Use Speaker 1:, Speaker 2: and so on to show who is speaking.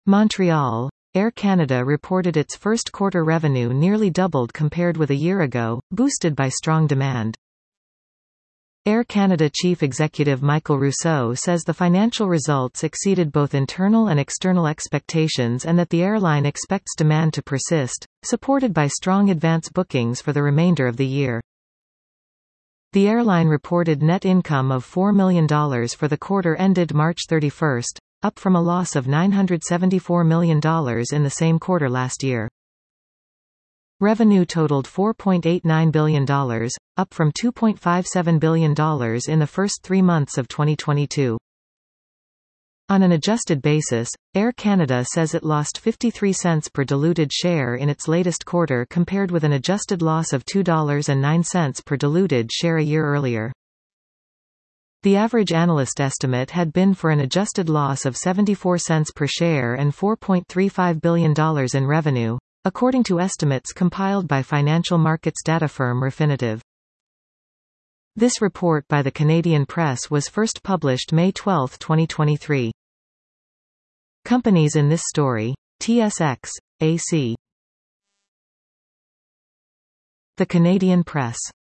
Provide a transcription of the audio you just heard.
Speaker 1: Montreal. Air Canada reported its first quarter revenue nearly doubled compared with a year ago, boosted by strong demand. Air Canada Chief Executive Michael Rousseau says the financial results exceeded both internal and external expectations and that the airline expects demand to persist, supported by strong advance bookings for the remainder of the year. The airline reported net income of $4 million for the quarter ended March 31, up from a loss of $974 million in the same quarter last year. Revenue totaled $4.89 billion, up from $2.57 billion in the first 3 months of 2022. On an adjusted basis, Air Canada says it lost 53 cents per diluted share in its latest quarter compared with an adjusted loss of $2.09 per diluted share a year earlier. The average analyst estimate had been for an adjusted loss of 74 cents per share and $4.35 billion in revenue, according to estimates compiled by financial markets data firm Refinitiv. This report by the Canadian Press was first published May 12, 2023. Companies in this story: TSX, AC. The Canadian Press.